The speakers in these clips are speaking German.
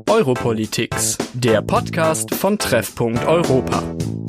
Europolitics, der Podcast von Treffpunkt Europa.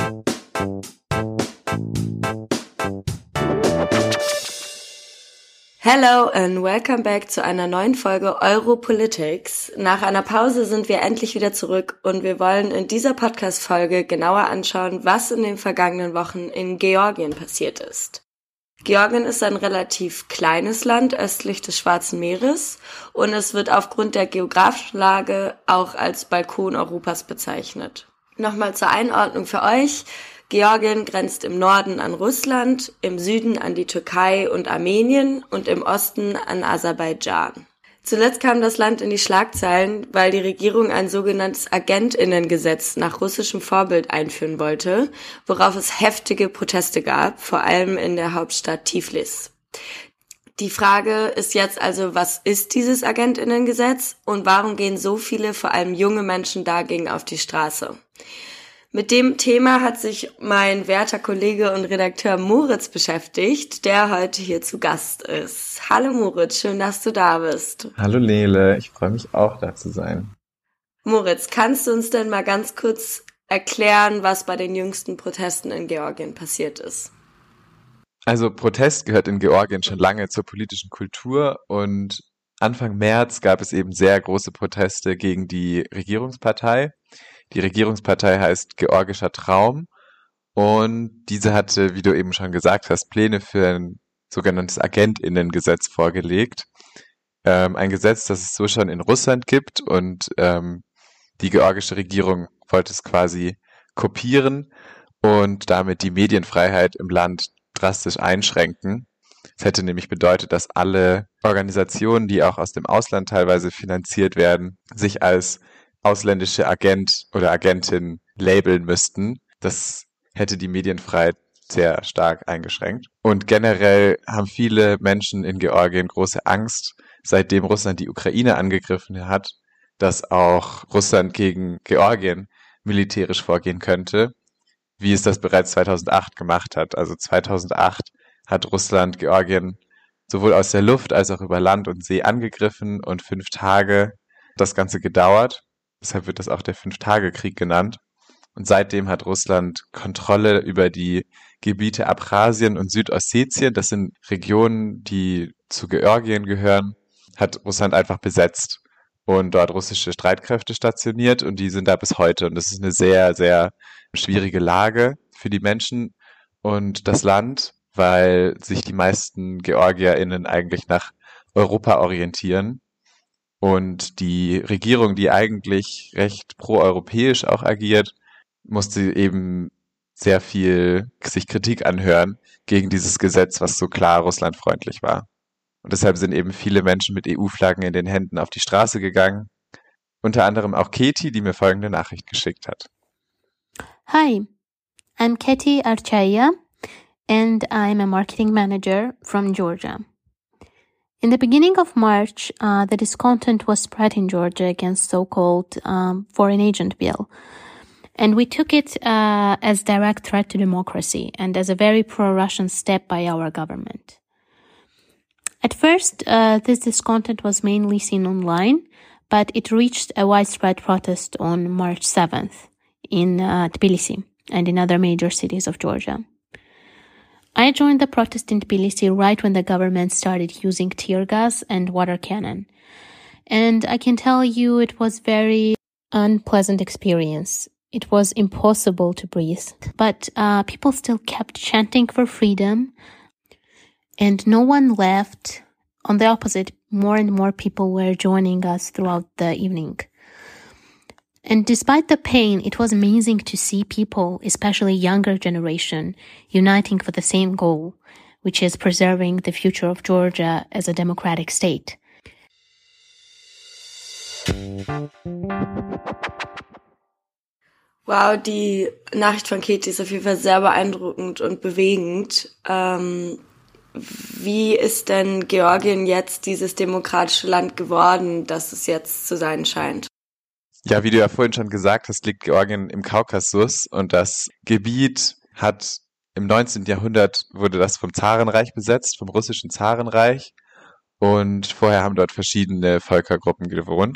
Hello and welcome back zu einer neuen Folge Europolitics. Nach einer Pause sind wir endlich wieder zurück und wir wollen in dieser Podcast-Folge genauer anschauen, was in den vergangenen Wochen in Georgien passiert ist. Georgien ist ein relativ kleines Land östlich des Schwarzen Meeres und es wird aufgrund der geografischen Lage auch als Balkon Europas bezeichnet. Nochmal zur Einordnung für euch. Georgien grenzt im Norden an Russland, im Süden an die Türkei und Armenien und im Osten an Aserbaidschan. Zuletzt kam das Land in die Schlagzeilen, weil die Regierung ein sogenanntes Agentinnengesetz nach russischem Vorbild einführen wollte, worauf es heftige Proteste gab, vor allem in der Hauptstadt Tiflis. Die Frage ist jetzt also, was ist dieses Agentinnengesetz und warum gehen so viele, vor allem junge Menschen dagegen auf die Straße? Mit dem Thema hat sich mein werter Kollege und Redakteur Moritz beschäftigt, der heute hier zu Gast ist. Hallo Moritz, schön, dass du da bist. Hallo Nele, ich freue mich auch, da zu sein. Moritz, kannst du uns denn mal ganz kurz erklären, was bei den jüngsten Protesten in Georgien passiert ist? Also Protest gehört in Georgien schon lange zur politischen Kultur und Anfang März gab es eben sehr große Proteste gegen die Regierungspartei. Die Regierungspartei heißt Georgischer Traum und diese hatte, wie du eben schon gesagt hast, Pläne für ein sogenanntes Agentinnengesetz vorgelegt. Ein Gesetz, das es so schon in Russland gibt und die georgische Regierung wollte es quasi kopieren und damit die Medienfreiheit im Land drastisch einschränken. Es hätte nämlich bedeutet, dass alle Organisationen, die auch aus dem Ausland teilweise finanziert werden, sich als ausländische Agent oder Agentin labeln müssten. Das hätte die Medienfreiheit sehr stark eingeschränkt. Und generell haben viele Menschen in Georgien große Angst, seitdem Russland die Ukraine angegriffen hat, dass auch Russland gegen Georgien militärisch vorgehen könnte, wie es das bereits 2008 gemacht hat. Also 2008 hat Russland Georgien sowohl aus der Luft als auch über Land und See angegriffen und 5 Tage das Ganze gedauert. Deshalb wird das auch der 5-Tage-Krieg genannt. Und seitdem hat Russland Kontrolle über die Gebiete Abchasien und Südossetien. Das sind Regionen, die zu Georgien gehören, hat Russland einfach besetzt und dort russische Streitkräfte stationiert und die sind da bis heute. Und das ist eine sehr, sehr schwierige Lage für die Menschen und das Land, weil sich die meisten GeorgierInnen eigentlich nach Europa orientieren. Und die Regierung, die eigentlich recht proeuropäisch auch agiert, musste eben sehr viel sich Kritik anhören gegen dieses Gesetz, was so klar russlandfreundlich war. Und deshalb sind eben viele Menschen mit EU-Flaggen in den Händen auf die Straße gegangen. Unter anderem auch Katie, die mir folgende Nachricht geschickt hat. Hi, I'm Katie Archaya and I'm a marketing manager from Georgia. In the beginning of March, the discontent was spread in Georgia against so-called foreign agent bill. And we took it as direct threat to democracy and as a very pro-Russian step by our government. At first, this discontent was mainly seen online, but it reached a widespread protest on March 7th in Tbilisi and in other major cities of Georgia. I joined the protest in Tbilisi right when the government started using tear gas and water cannon. And I can tell you it was very unpleasant experience. It was impossible to breathe. But people still kept chanting for freedom and no one left. On the opposite, more and more people were joining us throughout the evening. And despite the pain, it was amazing to see people, especially younger generation, uniting for the same goal, which is preserving the future of Georgia as a democratic state. Wow, die Nachricht von Katie ist auf jeden Fall sehr beeindruckend und bewegend. Wie ist denn Georgien jetzt dieses demokratische Land geworden, das es jetzt zu sein scheint? Ja, wie du ja vorhin schon gesagt hast, liegt Georgien im Kaukasus und das Gebiet hat im 19. Jahrhundert wurde das vom Zarenreich besetzt, vom russischen Zarenreich und vorher haben dort verschiedene Völkergruppen gewohnt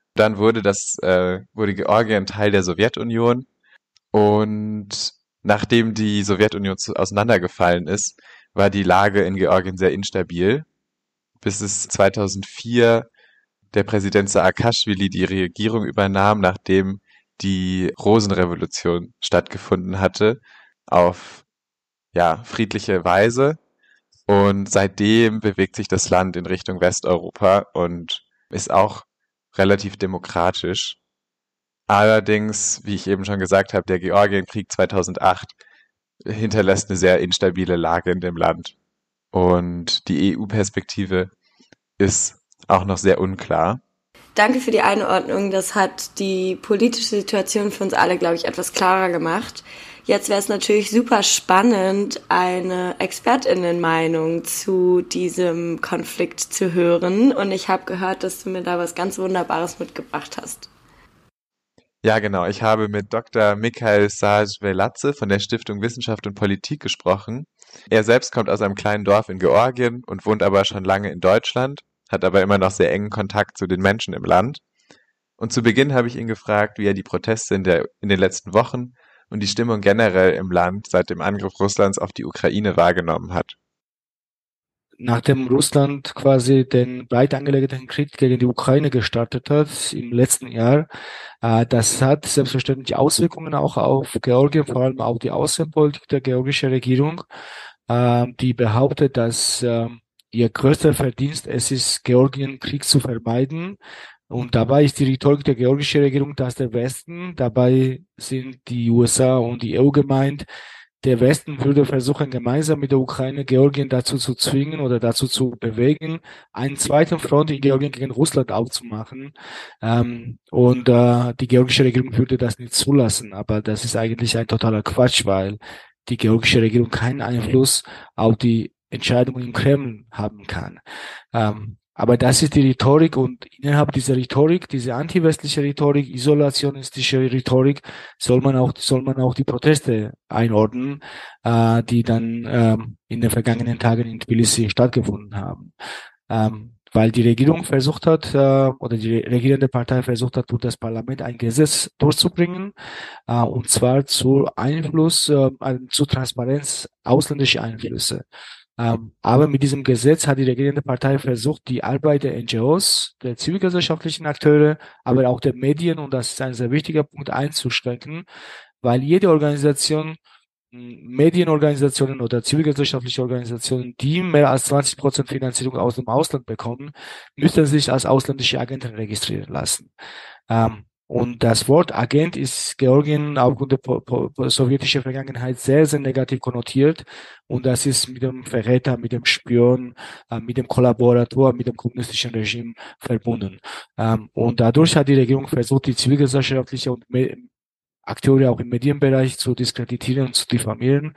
Dann wurde Georgien Teil der Sowjetunion und nachdem die Sowjetunion auseinandergefallen ist, war die Lage in Georgien sehr instabil, bis es 2004 der Präsident Saakaschwili die Regierung übernahm, nachdem die Rosenrevolution stattgefunden hatte, auf friedliche Weise. Und seitdem bewegt sich das Land in Richtung Westeuropa und ist auch relativ demokratisch. Allerdings, wie ich eben schon gesagt habe, der Georgienkrieg 2008 hinterlässt eine sehr instabile Lage in dem Land. Und die EU-Perspektive ist auch noch sehr unklar. Danke für die Einordnung. Das hat die politische Situation für uns alle, glaube ich, etwas klarer gemacht. Jetzt wäre es natürlich super spannend, eine ExpertInnen-Meinung zu diesem Konflikt zu hören. Und ich habe gehört, dass du mir da was ganz Wunderbares mitgebracht hast. Ja, genau. Ich habe mit Dr. Mikhail Saj-Veladze von der Stiftung Wissenschaft und Politik gesprochen. Er selbst kommt aus einem kleinen Dorf in Georgien und wohnt aber schon lange in Deutschland, hat aber immer noch sehr engen Kontakt zu den Menschen im Land. Und zu Beginn habe ich ihn gefragt, wie er die Proteste in den letzten Wochen und die Stimmung generell im Land seit dem Angriff Russlands auf die Ukraine wahrgenommen hat. Nachdem Russland quasi den breit angelegten Krieg gegen die Ukraine gestartet hat im letzten Jahr, das hat selbstverständlich Auswirkungen auch auf Georgien, vor allem auf die Außenpolitik der georgischen Regierung, die behauptet, dass ihr größter Verdienst es ist, Georgien Krieg zu vermeiden. Und dabei ist die Rhetorik der georgischen Regierung, dass der Westen, dabei sind die USA und die EU gemeint, der Westen würde versuchen, gemeinsam mit der Ukraine Georgien dazu zu zwingen oder dazu zu bewegen, einen zweiten Front in Georgien gegen Russland aufzumachen. Die georgische Regierung würde das nicht zulassen. Aber das ist eigentlich ein totaler Quatsch, weil die georgische Regierung keinen Einfluss auf die Entscheidungen im Kreml haben kann. Aber das ist die Rhetorik und innerhalb dieser Rhetorik, diese anti-westliche Rhetorik, isolationistische Rhetorik, soll man auch die Proteste einordnen, die dann in den vergangenen Tagen in Tbilisi stattgefunden haben. Weil die Regierung versucht hat, oder die regierende Partei versucht hat, durch das Parlament ein Gesetz durchzubringen, und zwar zu Transparenz ausländischer Einflüsse. Aber mit diesem Gesetz hat die regierende Partei versucht, die Arbeit der NGOs, der zivilgesellschaftlichen Akteure, aber auch der Medien, und das ist ein sehr wichtiger Punkt, einzuschränken, weil jede Organisation, Medienorganisationen oder zivilgesellschaftliche Organisationen, die mehr als 20% Finanzierung aus dem Ausland bekommen, müssen sich als ausländische Agenten registrieren lassen. Und das Wort Agent ist Georgien aufgrund der sowjetischen Vergangenheit sehr, sehr negativ konnotiert. Und das ist mit dem Verräter, mit dem Spion, mit dem Kollaborator, mit dem kommunistischen Regime verbunden. Und dadurch hat die Regierung versucht, die zivilgesellschaftliche und Akteure auch im Medienbereich zu diskreditieren und zu diffamieren,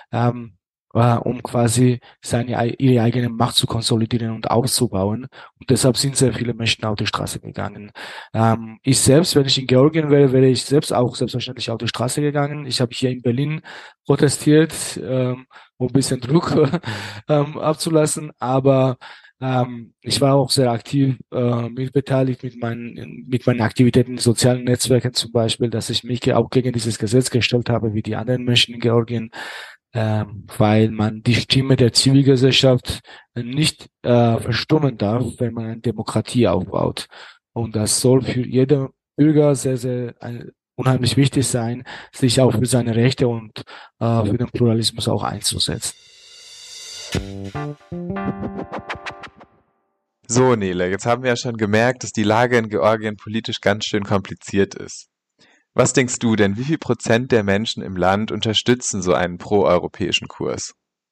um quasi ihre eigene Macht zu konsolidieren und auszubauen. Und deshalb sind sehr viele Menschen auf die Straße gegangen. Ich selbst, wenn ich in Georgien wäre, wäre ich selbst auch selbstverständlich auf die Straße gegangen. Ich habe hier in Berlin protestiert, um ein bisschen Druck abzulassen, aber ich war auch sehr aktiv mitbeteiligt mit meinen Aktivitäten in sozialen Netzwerken zum Beispiel, dass ich mich auch gegen dieses Gesetz gestellt habe, wie die anderen Menschen in Georgien, weil man die Stimme der Zivilgesellschaft nicht verstummen darf, wenn man eine Demokratie aufbaut. Und das soll für jeden Bürger sehr, sehr unheimlich wichtig sein, sich auch für seine Rechte und für den Pluralismus auch einzusetzen. So, Nele, jetzt haben wir ja schon gemerkt, dass die Lage in Georgien politisch ganz schön kompliziert ist. Was denkst du denn, wie viel Prozent der Menschen im Land unterstützen so einen proeuropäischen Kurs?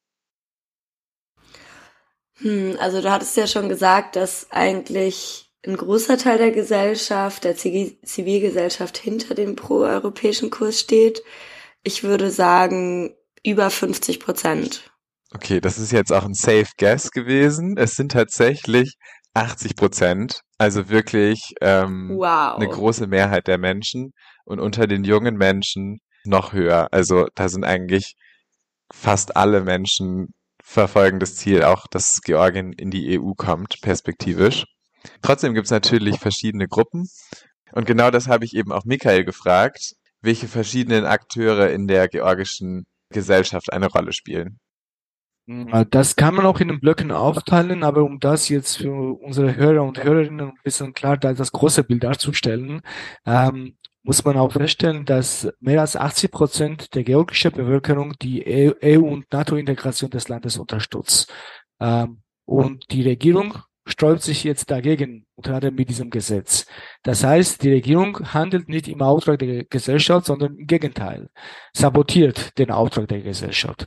Also du hattest ja schon gesagt, dass eigentlich ein großer Teil der Gesellschaft, der Zivilgesellschaft hinter dem proeuropäischen Kurs steht. Ich würde sagen, über 50%. Okay, das ist jetzt auch ein Safe Guess gewesen. Es sind tatsächlich 80%, also wirklich Wow. eine große Mehrheit der Menschen und unter den jungen Menschen noch höher. Also da sind eigentlich fast alle Menschen verfolgen das Ziel, auch dass Georgien in die EU kommt, perspektivisch. Trotzdem gibt es natürlich verschiedene Gruppen. Und genau das habe ich eben auch Michael gefragt, welche verschiedenen Akteure in der georgischen Gesellschaft eine Rolle spielen. Das kann man auch in den Blöcken aufteilen, aber um das jetzt für unsere Hörer und Hörerinnen ein bisschen klar das große Bild darzustellen, muss man auch feststellen, dass mehr als 80% der georgischen Bevölkerung die EU- und NATO-Integration des Landes unterstützt. Und die Regierung sträubt sich jetzt dagegen, unter anderem mit diesem Gesetz. Das heißt, die Regierung handelt nicht im Auftrag der Gesellschaft, sondern im Gegenteil, sabotiert den Auftrag der Gesellschaft.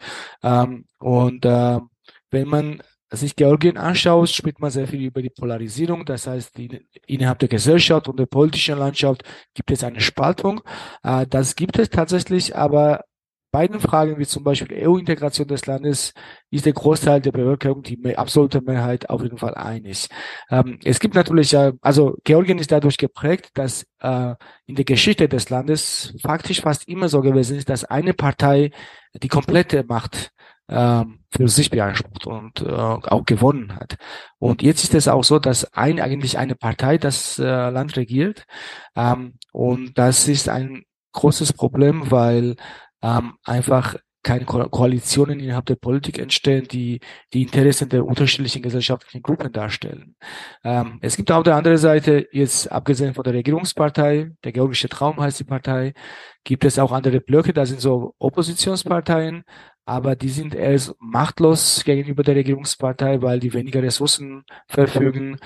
Wenn man sich Georgien anschaut, spricht man sehr viel über die Polarisierung. Das heißt, innerhalb der Gesellschaft und der politischen Landschaft gibt es eine Spaltung. Das gibt es tatsächlich, aber bei den Fragen wie zum Beispiel EU-Integration des Landes ist der Großteil der Bevölkerung, die absolute Mehrheit, auf jeden Fall einig. Es gibt natürlich, also Georgien ist dadurch geprägt, dass in der Geschichte des Landes faktisch fast immer so gewesen ist, dass eine Partei die komplette Macht für sich beansprucht und auch gewonnen hat. Und jetzt ist es auch so, dass eigentlich eine Partei das Land regiert. Und das ist ein großes Problem, weil einfach keine Koalitionen innerhalb der Politik entstehen, die die Interessen der unterschiedlichen gesellschaftlichen Gruppen darstellen. Es gibt auf der anderen Seite, jetzt abgesehen von der Regierungspartei, der Georgische Traum heißt die Partei, gibt es auch andere Blöcke, das sind so Oppositionsparteien, aber die sind eher machtlos gegenüber der Regierungspartei, weil die weniger Ressourcen verfügen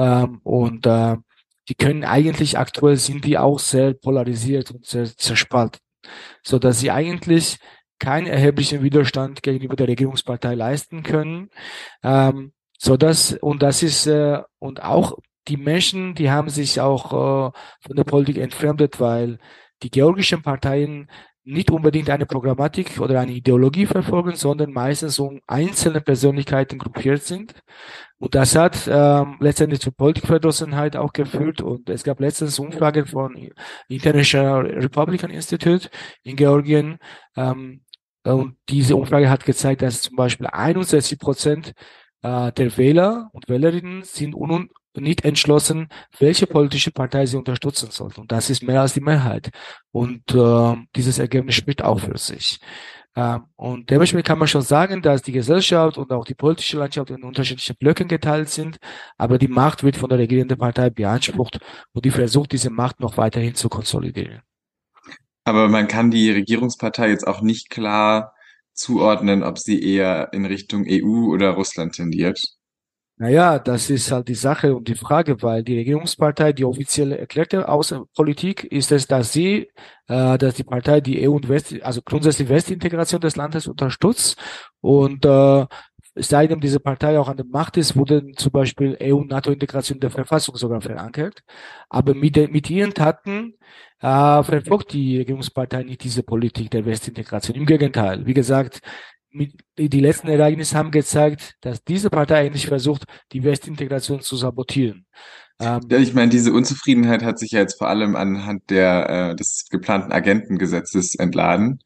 die können eigentlich aktuell sind die auch sehr polarisiert und sehr zerspalten, so dass sie eigentlich keinen erheblichen Widerstand gegenüber der Regierungspartei leisten können, und auch die Menschen, die haben sich auch von der Politik entfremdet, weil die georgischen Parteien nicht unbedingt eine Programmatik oder eine Ideologie verfolgen, sondern meistens um einzelne Persönlichkeiten gruppiert sind. Und das hat letztendlich zur Politikverdrossenheit auch geführt. Und es gab letztens Umfragen von International Republican Institute in Georgien. Und diese Umfrage hat gezeigt, dass zum Beispiel 61% der Wähler und Wählerinnen sind nicht entschlossen, welche politische Partei sie unterstützen sollten. Und das ist mehr als die Mehrheit. Und dieses Ergebnis spricht auch für sich. Und dementsprechend kann man schon sagen, dass die Gesellschaft und auch die politische Landschaft in unterschiedlichen Blöcken geteilt sind, aber die Macht wird von der regierenden Partei beansprucht und die versucht, diese Macht noch weiterhin zu konsolidieren. Aber man kann die Regierungspartei jetzt auch nicht klar zuordnen, ob sie eher in Richtung EU oder Russland tendiert. Naja, das ist halt die Sache und die Frage, weil die Regierungspartei, die offizielle erklärte Außenpolitik ist es, dass die Partei die EU und also grundsätzlich Westintegration des Landes unterstützt und seitdem diese Partei auch an der Macht ist, wurde zum Beispiel EU- und NATO-Integration der Verfassung sogar verankert. Aber mit ihren Taten verfolgt die Regierungspartei nicht diese Politik der Westintegration. Im Gegenteil, wie gesagt, die letzten Ereignisse haben gezeigt, dass diese Partei eigentlich versucht, die Westintegration zu sabotieren. Ja, ich meine, diese Unzufriedenheit hat sich ja jetzt vor allem anhand des geplanten Agentengesetzes entladen.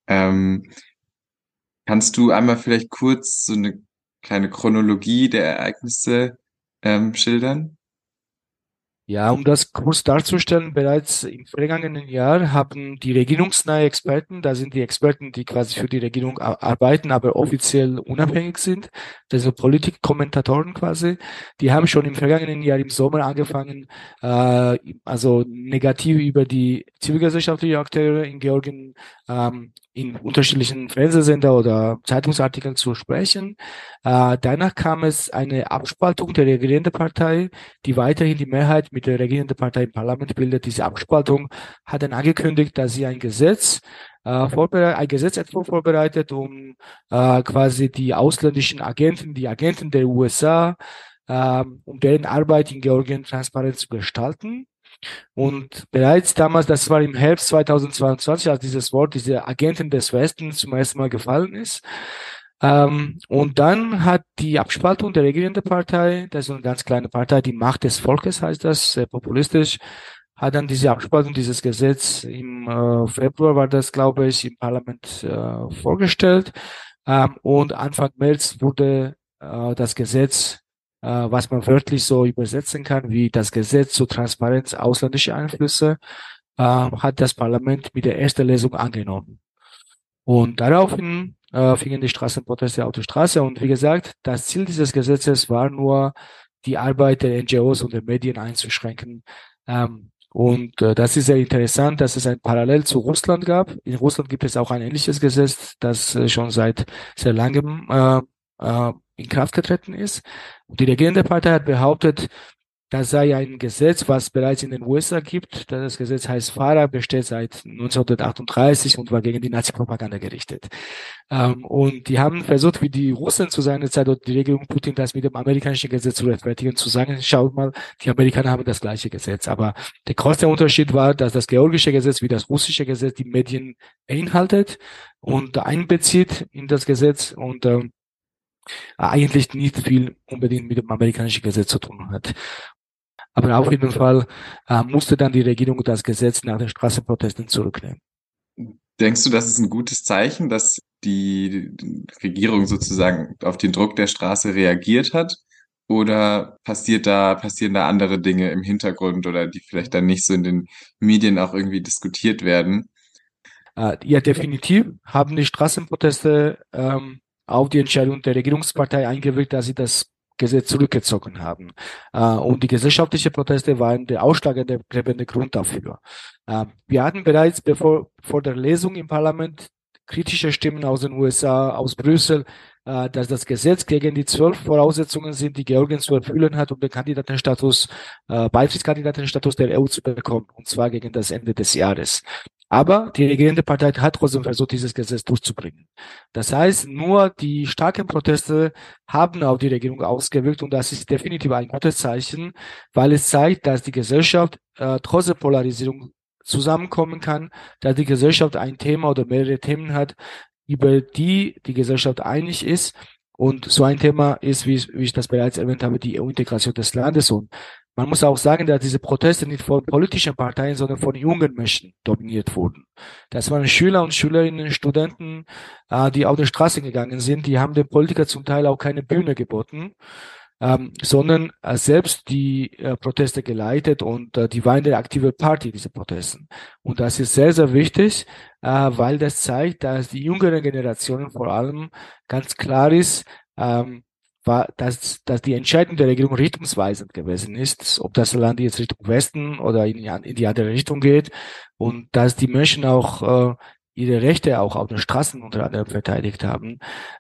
Kannst du einmal vielleicht kurz so eine kleine Chronologie der Ereignisse schildern? Ja, um das kurz darzustellen, bereits im vergangenen Jahr haben die regierungsnahe Experten, da sind die Experten, die quasi für die Regierung arbeiten, aber offiziell unabhängig sind, also Politikkommentatoren quasi, die haben schon im vergangenen Jahr im Sommer angefangen, also negativ über die zivilgesellschaftlichen Akteure in Georgien in unterschiedlichen Fernsehsender oder Zeitungsartikeln zu sprechen. Danach kam es eine Abspaltung der regierenden Partei, die weiterhin die Mehrheit mit der regierenden Partei im Parlament bildet. Diese Abspaltung hat dann angekündigt, dass sie ein Gesetzentwurf vorbereitet, um quasi die ausländischen Agenten, die Agenten der USA, um deren Arbeit in Georgien transparent zu gestalten. Und bereits damals, das war im Herbst 2022, als diese Agenten des Westens zum ersten Mal gefallen ist. Und dann hat die Abspaltung der regierenden Partei, das ist eine ganz kleine Partei, die Macht des Volkes heißt das, sehr populistisch, hat dann diese Abspaltung, dieses Gesetz im Februar war das, glaube ich, im Parlament vorgestellt. Und Anfang März wurde das Gesetz was man wörtlich so übersetzen kann, wie das Gesetz zur Transparenz ausländischer Einflüsse, hat das Parlament mit der ersten Lesung angenommen. Und daraufhin fingen die Straßenproteste auf die Straße. Und wie gesagt, das Ziel dieses Gesetzes war nur, die Arbeit der NGOs und der Medien einzuschränken. Das ist sehr interessant, dass es ein Parallel zu Russland gab. In Russland gibt es auch ein ähnliches Gesetz, das schon seit sehr langem in Kraft getreten ist. Und die regierende Partei hat behauptet, das sei ein Gesetz, was bereits in den USA gibt. Das Gesetz heißt FARA, besteht seit 1938 und war gegen die Nazi-Propaganda gerichtet. Und die haben versucht, wie die Russen zu seiner Zeit oder die Regierung Putin, das mit dem amerikanischen Gesetz zu rechtfertigen, zu sagen, schaut mal, die Amerikaner haben das gleiche Gesetz. Aber der große Unterschied war, dass das georgische Gesetz wie das russische Gesetz die Medien beinhaltet und einbezieht in das Gesetz und eigentlich nicht viel unbedingt mit dem amerikanischen Gesetz zu tun hat. Aber auf jeden Fall musste dann die Regierung das Gesetz nach den Straßenprotesten zurücknehmen. Denkst du, das ist ein gutes Zeichen, dass die Regierung sozusagen auf den Druck der Straße reagiert hat? Oder passieren da andere Dinge im Hintergrund oder die vielleicht dann nicht so in den Medien auch irgendwie diskutiert werden? Ja, definitiv haben die Straßenproteste auf die Entscheidung der Regierungspartei eingewirkt, dass sie das Gesetz zurückgezogen haben. Und die gesellschaftlichen Proteste waren der ausschlaggebende Grund dafür. Wir hatten bereits vor der Lesung im Parlament kritische Stimmen aus den USA, aus Brüssel, dass das Gesetz gegen die 12 Voraussetzungen sind, die Georgien zu erfüllen hat, um den Beitrittskandidatenstatus der EU zu bekommen, und zwar gegen das Ende des Jahres. Aber die regierende Partei hat trotzdem versucht, dieses Gesetz durchzubringen. Das heißt, nur die starken Proteste haben auf die Regierung ausgewirkt, und das ist definitiv ein gutes Zeichen, weil es zeigt, dass die Gesellschaft trotz der Polarisierung zusammenkommen kann, dass die Gesellschaft ein Thema oder mehrere Themen hat, über die die Gesellschaft einig ist. Und so ein Thema ist, wie ich das bereits erwähnt habe, die EU-Integration des Landes. Und man muss auch sagen, dass diese Proteste nicht von politischen Parteien, sondern von jungen Menschen dominiert wurden. Das waren Schüler und Schülerinnen, Studenten, die auf die Straße gegangen sind. Die haben den Politikern zum Teil auch keine Bühne geboten, sondern selbst die Proteste geleitet, und die waren der aktive Part in diesen Protesten. Und das ist sehr, sehr wichtig, weil das zeigt, dass die jüngeren Generationen vor allem ganz klar ist, dass die Entscheidung der Regierung richtungsweisend gewesen ist, ob das Land jetzt Richtung Westen oder in die andere Richtung geht, und dass die Menschen auch ihre Rechte auch auf den Straßen unter anderem verteidigt haben.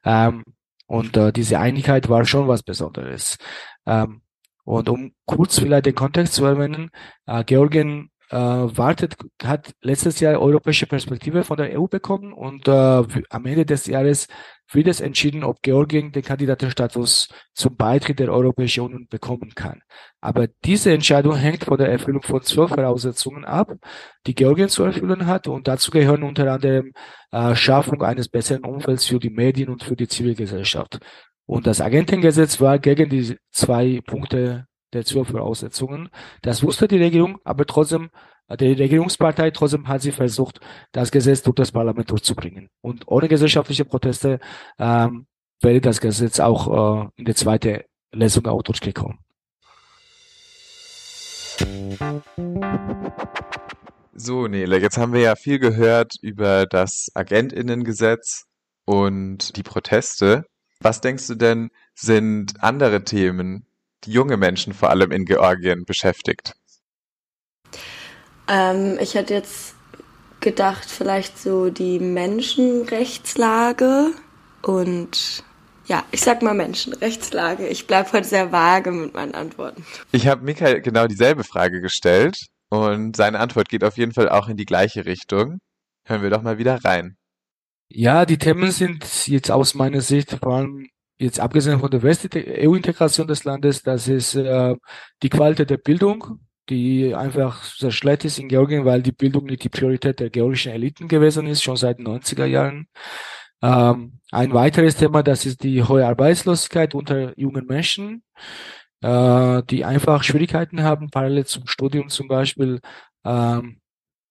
Diese Einigkeit war schon was Besonderes. Und um kurz vielleicht den Kontext zu erwähnen, Georgien hat letztes Jahr europäische Perspektive von der EU bekommen, und am Ende des Jahres wird es entschieden, ob Georgien den Kandidatenstatus zum Beitritt der Europäischen Union bekommen kann. Aber diese Entscheidung hängt von der Erfüllung von 12 Voraussetzungen ab, die Georgien zu erfüllen hat, und dazu gehören unter anderem Schaffung eines besseren Umfelds für die Medien und für die Zivilgesellschaft. Und das Agentengesetz war gegen die 2 Punkte der 12 Voraussetzungen. Das wusste die Regierung, aber trotzdem, die Regierungspartei, trotzdem hat sie versucht, das Gesetz durch das Parlament durchzubringen. Und ohne gesellschaftliche Proteste wäre das Gesetz auch in der zweiten Lesung auch durchgekommen. So, Nele, jetzt haben wir ja viel gehört über das Agentinnengesetz und die Proteste. Was denkst du denn, sind andere Themen, die junge Menschen vor allem in Georgien beschäftigt? Ich hätte jetzt gedacht, vielleicht so die Menschenrechtslage und ja, ich sag mal Menschenrechtslage. Ich bleibe heute sehr vage mit meinen Antworten. Ich habe Michael genau dieselbe Frage gestellt, und seine Antwort geht auf jeden Fall auch in die gleiche Richtung. Hören wir doch mal wieder rein. Ja, die Themen sind jetzt aus meiner Sicht, vor allem jetzt abgesehen von der EU-Integration des Landes, das ist die Qualität der Bildung, die einfach sehr schlecht ist in Georgien, weil die Bildung nicht die Priorität der georgischen Eliten gewesen ist, schon seit den 90er Jahren. Ein weiteres Thema, das ist die hohe Arbeitslosigkeit unter jungen Menschen, die einfach Schwierigkeiten haben, parallel zum Studium zum Beispiel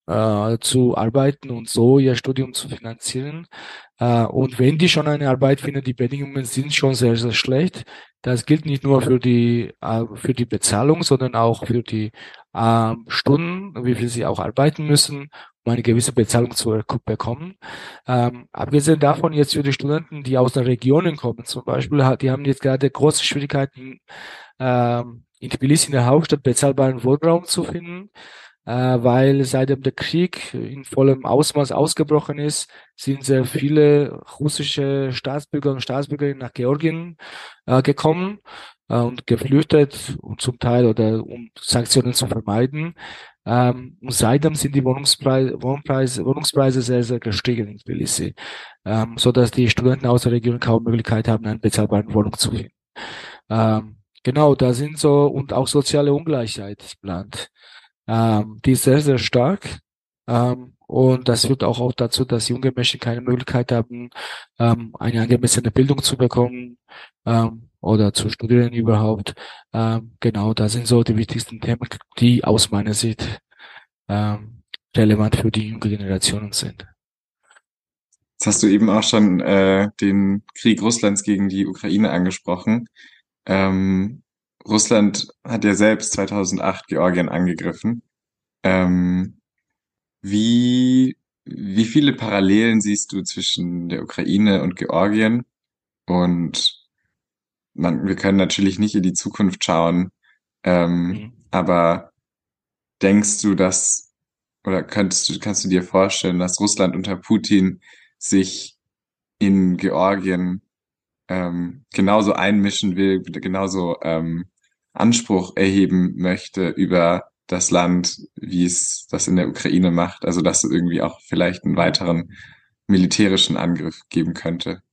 zu arbeiten und so ihr Studium zu finanzieren. Und wenn die schon eine Arbeit finden, die Bedingungen sind schon sehr, sehr schlecht. Das gilt nicht nur für für die Bezahlung, sondern auch für die Stunden, wie viel sie auch arbeiten müssen, um eine gewisse Bezahlung zu bekommen. Abgesehen davon jetzt für die Studenten, die aus den Regionen kommen, zum Beispiel, die haben jetzt gerade große Schwierigkeiten, in Tbilisi in der Hauptstadt bezahlbaren Wohnraum zu finden, weil seitdem der Krieg in vollem Ausmaß ausgebrochen ist, sind sehr viele russische Staatsbürger und Staatsbürgerinnen nach Georgien gekommen und geflüchtet und zum Teil oder um Sanktionen zu vermeiden. Und seitdem sind die Wohnungspreise sehr, sehr gestiegen in Tbilisi, so dass die Studenten aus der Region kaum Möglichkeit haben, eine bezahlbare Wohnung zu finden. Genau, da sind so, und auch soziale Ungleichheit ist Land. Die ist sehr, sehr stark. Und das führt auch dazu, dass junge Menschen keine Möglichkeit haben, eine angemessene Bildung zu bekommen, oder zu studieren überhaupt. Genau, das sind so die wichtigsten Themen, die aus meiner Sicht relevant für die junge Generationen sind. Jetzt hast du eben auch schon den Krieg Russlands gegen die Ukraine angesprochen. Russland hat ja selbst 2008 Georgien angegriffen. Ähm, wie viele Parallelen siehst du zwischen der Ukraine und Georgien? Und wir können natürlich nicht in die Zukunft schauen, aber denkst du, oder kannst du dir vorstellen, dass Russland unter Putin sich in Georgien genauso einmischen will, genauso Anspruch erheben möchte über das Land, wie es das in der Ukraine macht? Also dass es irgendwie auch vielleicht einen weiteren militärischen Angriff geben könnte.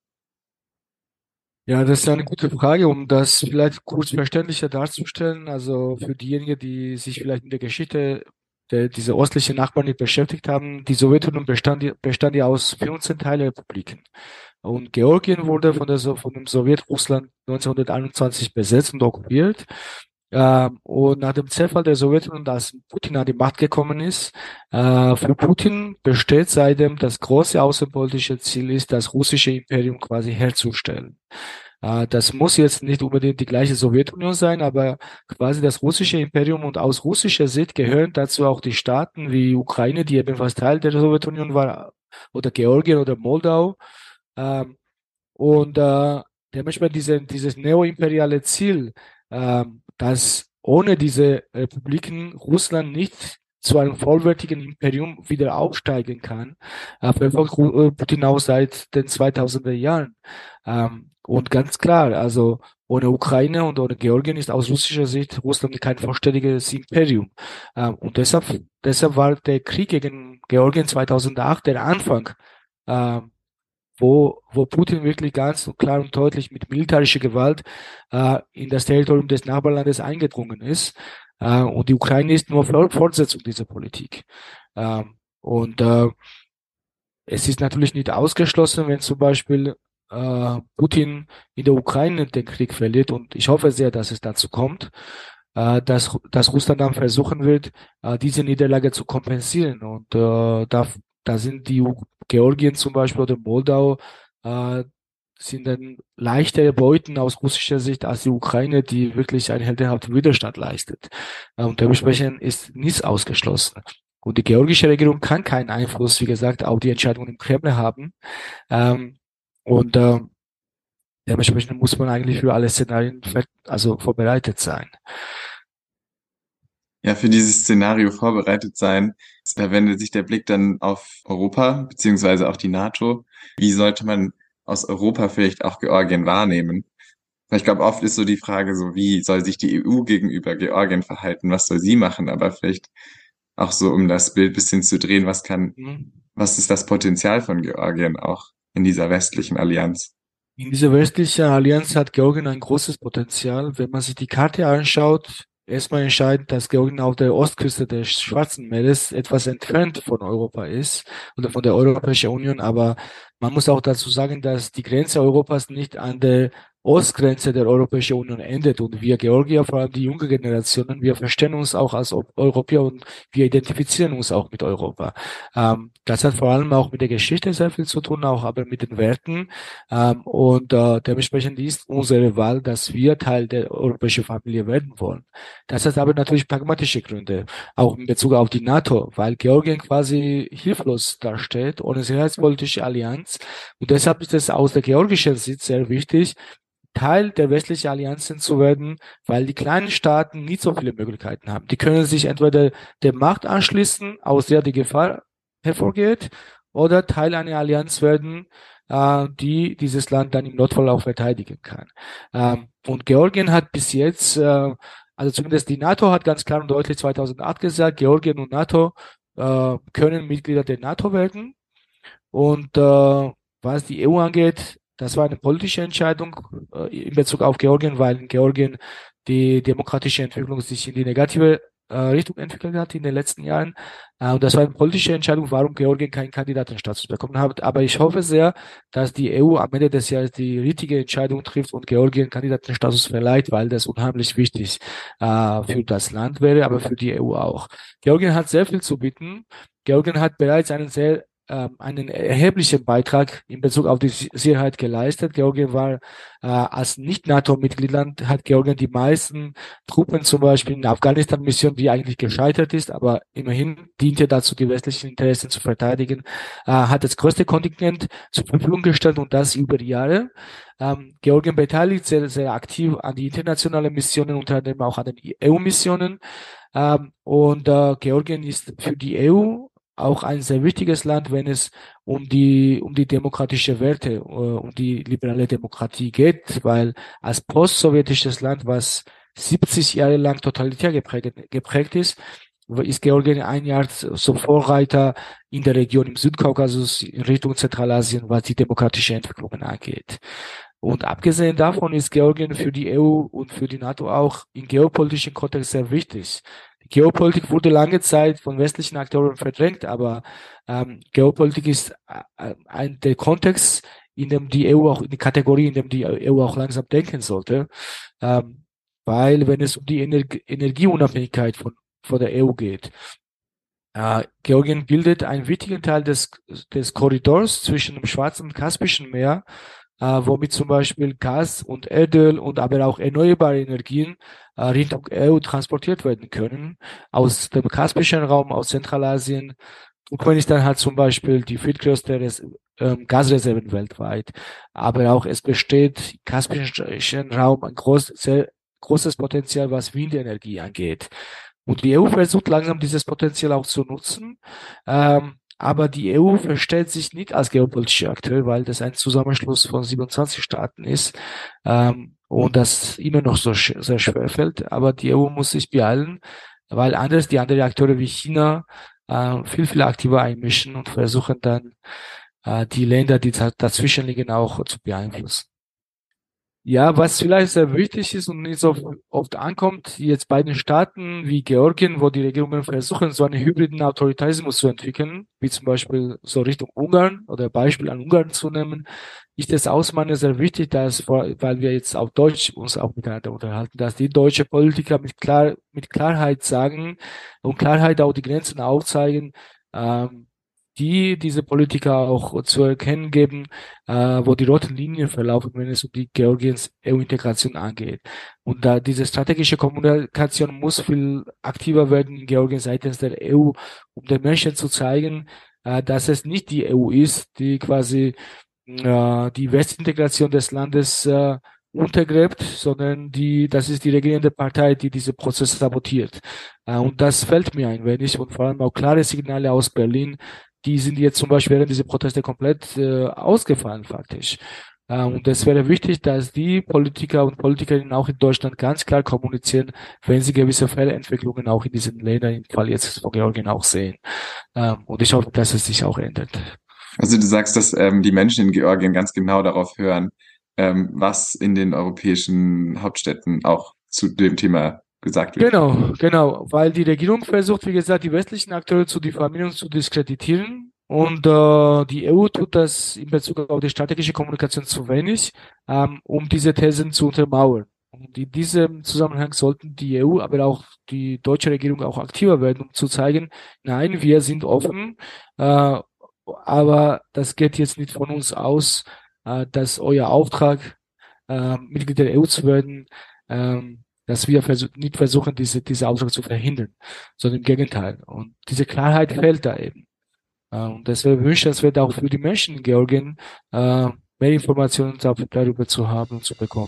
Ja, das ist eine gute Frage, um das vielleicht kurz verständlicher darzustellen. Also für diejenigen, die sich vielleicht mit der Geschichte dieser östlichen Nachbarn nicht beschäftigt haben, die Sowjetunion bestand ja aus 14 Teilrepubliken. Und Georgien wurde von dem Sowjetrussland 1921 besetzt und okkupiert. Und nach dem Zerfall der Sowjetunion, als Putin an die Macht gekommen ist, für Putin besteht seitdem das große außenpolitische Ziel ist, das russische Imperium quasi herzustellen. Das muss jetzt nicht unbedingt die gleiche Sowjetunion sein, aber quasi das russische Imperium, und aus russischer Sicht gehören dazu auch die Staaten wie Ukraine, die ebenfalls Teil der Sowjetunion war, oder Georgien oder Moldau. Und dementsprechend dieses neoimperiale Ziel, dass ohne diese Republiken Russland nicht zu einem vollwertigen Imperium wieder aufsteigen kann, verfolgt Putin auch seit den 2000er Jahren. Und ganz klar, also ohne Ukraine und ohne Georgien ist aus russischer Sicht Russland kein vollständiges Imperium. Und deshalb war der Krieg gegen Georgien 2008 der Anfang, wo Putin wirklich ganz klar und deutlich mit militärischer Gewalt in das Territorium des Nachbarlandes eingedrungen ist. Und die Ukraine ist nur Fortsetzung dieser Politik. Und es ist natürlich nicht ausgeschlossen, wenn zum Beispiel Putin in der Ukraine den Krieg verliert, und ich hoffe sehr, dass es dazu kommt, dass Russland dann versuchen wird, diese Niederlage zu kompensieren. Und da sind die Georgien zum Beispiel oder Moldau sind dann leichtere Beuten aus russischer Sicht als die Ukraine, die wirklich einen heldenhaften Widerstand leistet. Und dementsprechend ist nichts ausgeschlossen. Und die georgische Regierung kann keinen Einfluss, wie gesagt, auf die Entscheidungen im Kreml haben. Und dementsprechend muss man eigentlich für alle Szenarien vorbereitet sein. Ja, für dieses Szenario vorbereitet sein, da wendet sich der Blick dann auf Europa, beziehungsweise auch die NATO. Wie sollte man aus Europa vielleicht auch Georgien wahrnehmen? Ich glaube, oft ist so die Frage so, wie soll sich die EU gegenüber Georgien verhalten? Was soll sie machen? Aber vielleicht auch so, um das Bild ein bisschen zu drehen, was ist das Potenzial von Georgien auch in dieser westlichen Allianz? In dieser westlichen Allianz hat Georgien ein großes Potenzial. Wenn man sich die Karte anschaut, erstmal entscheidend, dass Georgien auf der Ostküste des Schwarzen Meeres etwas entfernt von Europa ist oder von der Europäischen Union. Aber man muss auch dazu sagen, dass die Grenze Europas nicht an der Ostgrenze der Europäischen Union endet. Und wir Georgier, vor allem die junge Generationen, wir verstehen uns auch als Europäer und wir identifizieren uns auch mit Europa. Das hat vor allem auch mit der Geschichte sehr viel zu tun, auch aber mit den Werten. Und dementsprechend ist unsere Wahl, dass wir Teil der europäischen Familie werden wollen. Das hat aber natürlich pragmatische Gründe, auch in Bezug auf die NATO, weil Georgien quasi hilflos dasteht, ohne sicherheitspolitische Allianz. Und deshalb ist es aus der georgischen Sicht sehr wichtig, Teil der westlichen Allianzen zu werden, weil die kleinen Staaten nicht so viele Möglichkeiten haben. Die können sich entweder der Macht anschließen, aus der die Gefahr hervorgeht, oder Teil einer Allianz werden, die dieses Land dann im Notfall auch verteidigen kann. Und Georgien hat bis jetzt, also zumindest die NATO hat ganz klar und deutlich 2008 gesagt, Georgien und NATO können Mitglieder der NATO werden. Und was die EU angeht, das war eine politische Entscheidung in Bezug auf Georgien, weil in Georgien die demokratische Entwicklung sich in die negative Richtung entwickelt hat in den letzten Jahren. Und das war eine politische Entscheidung, warum Georgien keinen Kandidatenstatus bekommen hat. Aber ich hoffe sehr, dass die EU am Ende des Jahres die richtige Entscheidung trifft und Georgien Kandidatenstatus verleiht, weil das unheimlich wichtig für das Land wäre, aber für die EU auch. Georgien hat sehr viel zu bieten. Georgien hat bereits einen erheblichen Beitrag in Bezug auf die Sicherheit geleistet. Georgien war als Nicht-NATO-Mitgliedland, hat Georgien die meisten Truppen zum Beispiel in der Afghanistan-Mission, die eigentlich gescheitert ist, aber immerhin diente dazu, die westlichen Interessen zu verteidigen, hat das größte Kontingent zur Verfügung gestellt und das über die Jahre. Georgien beteiligt sehr, sehr aktiv an die internationalen Missionen, unter anderem auch an den EU-Missionen. Und Georgien ist für die EU auch ein sehr wichtiges Land, wenn es um die demokratische Werte, um die liberale Demokratie geht, weil als postsowjetisches Land, was 70 Jahre lang totalitär geprägt ist Georgien ein Jahr so Vorreiter in der Region im Südkaukasus in Richtung Zentralasien, was die demokratische Entwicklung angeht. Und abgesehen davon ist Georgien für die EU und für die NATO auch im geopolitischen Kontext sehr wichtig. Die Geopolitik wurde lange Zeit von westlichen Akteuren verdrängt, aber Geopolitik ist der Kontext, in dem die EU auch, in die Kategorie, in dem die EU auch langsam denken sollte. Weil wenn es um die Energieunabhängigkeit von der EU geht, Georgien bildet einen wichtigen Teil des Korridors zwischen dem Schwarzen und Kaspischen Meer, womit zum Beispiel Gas und Erdöl und aber auch erneuerbare Energien Richtung EU transportiert werden können. Aus dem Kaspischen Raum, aus Zentralasien. Turkmenistan hat zum Beispiel die viertgrößte Gasreserven weltweit. Aber auch es besteht im Kaspischen Raum ein sehr großes Potenzial, was Windenergie angeht. Und die EU versucht langsam dieses Potenzial auch zu nutzen. Aber die EU versteht sich nicht als geopolitischer Akteur, weil das ein Zusammenschluss von 27 Staaten ist und das immer noch so sehr schwer fällt. Aber die EU muss sich beeilen, weil die anderen Akteure wie China viel aktiver einmischen und versuchen dann die Länder, die dazwischen liegen, auch zu beeinflussen. Ja, was vielleicht sehr wichtig ist und nicht so oft ankommt, jetzt bei den Staaten wie Georgien, wo die Regierungen versuchen, so einen hybriden Autoritarismus zu entwickeln, wie zum Beispiel so Richtung Ungarn oder Beispiel an Ungarn zu nehmen, ist es aus meiner sehr wichtig, weil wir jetzt auf Deutsch uns auch miteinander unterhalten, dass die deutsche Politiker mit Klarheit sagen und Klarheit auch die Grenzen aufzeigen, die diese Politiker auch zu erkennen geben, wo die roten Linien verlaufen, wenn es um die Georgiens EU-Integration angeht. Und da diese strategische Kommunikation muss viel aktiver werden in Georgien seitens der EU, um den Menschen zu zeigen, dass es nicht die EU ist, die quasi die Westintegration des Landes untergräbt, sondern das ist die regierende Partei, die diese Prozesse sabotiert. Und das fällt mir ein wenig und vor allem auch klare Signale aus Berlin, die sind jetzt zum Beispiel während dieser Proteste komplett ausgefallen faktisch. Und es wäre wichtig, dass die Politiker und Politikerinnen auch in Deutschland ganz klar kommunizieren, wenn sie gewisse Fehlentwicklungen auch in diesen Ländern, im Fall jetzt von Georgien, auch sehen. Und ich hoffe, dass es sich auch ändert. Also du sagst, dass die Menschen in Georgien ganz genau darauf hören, was in den europäischen Hauptstädten auch zu dem Thema gesagt wird. Genau, weil die Regierung versucht, wie gesagt, die westlichen Akteure zu diffamieren und zu diskreditieren Und die EU tut das in Bezug auf die strategische Kommunikation zu wenig, um diese Thesen zu untermauern. Und in diesem Zusammenhang sollten die EU, aber auch die deutsche Regierung auch aktiver werden, um zu zeigen, nein, wir sind offen, aber das geht jetzt nicht von uns aus, dass euer Auftrag, Mitglied der EU zu werden, dass wir nicht versuchen, diese Auftrag zu verhindern, sondern im Gegenteil. Und diese Klarheit fehlt da eben. Und deswegen wünsche ich, dass wir auch für die Menschen in Georgien mehr Informationen darüber zu haben und zu bekommen.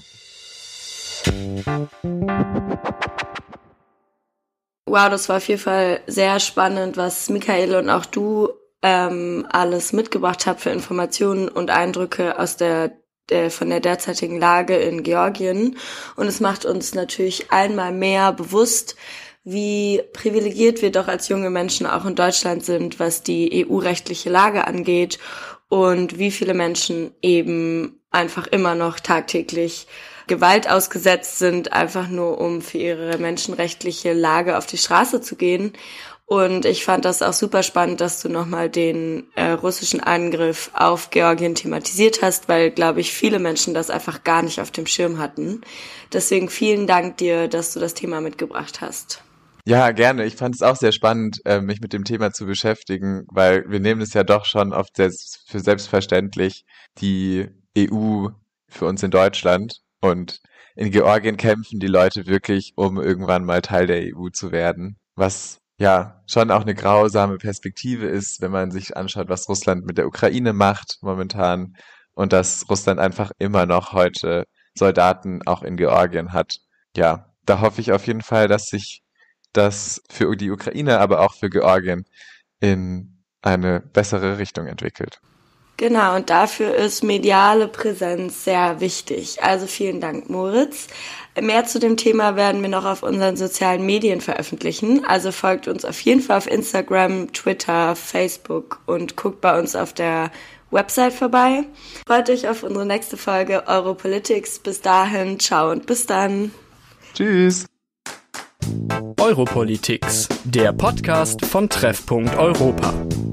Wow, das war auf jeden Fall sehr spannend, was Michael und auch du alles mitgebracht habt für Informationen und Eindrücke aus von der derzeitigen Lage in Georgien. Und es macht uns natürlich einmal mehr bewusst, wie privilegiert wir doch als junge Menschen auch in Deutschland sind, was die EU-rechtliche Lage angeht und wie viele Menschen eben einfach immer noch tagtäglich Gewalt ausgesetzt sind, einfach nur um für ihre menschenrechtliche Lage auf die Straße zu gehen. Und ich fand das auch super spannend, dass du nochmal den russischen Angriff auf Georgien thematisiert hast, weil, glaube ich, viele Menschen das einfach gar nicht auf dem Schirm hatten. Deswegen vielen Dank dir, dass du das Thema mitgebracht hast. Ja, gerne. Ich fand es auch sehr spannend, mich mit dem Thema zu beschäftigen, weil wir nehmen es ja doch schon oft für selbstverständlich, die EU für uns in Deutschland. Und in Georgien kämpfen die Leute wirklich, um irgendwann mal Teil der EU zu werden, was ja schon auch eine grausame Perspektive ist, wenn man sich anschaut, was Russland mit der Ukraine macht momentan und dass Russland einfach immer noch heute Soldaten auch in Georgien hat. Ja, da hoffe ich auf jeden Fall, dass sich das für die Ukraine, aber auch für Georgien in eine bessere Richtung entwickelt. Genau, und dafür ist mediale Präsenz sehr wichtig. Also vielen Dank, Moritz. Mehr zu dem Thema werden wir noch auf unseren sozialen Medien veröffentlichen. Also folgt uns auf jeden Fall auf Instagram, Twitter, Facebook und guckt bei uns auf der Website vorbei. Freut euch auf unsere nächste Folge Europolitics. Bis dahin, ciao und bis dann. Tschüss. Europolitics, der Podcast von Treffpunkt Europa.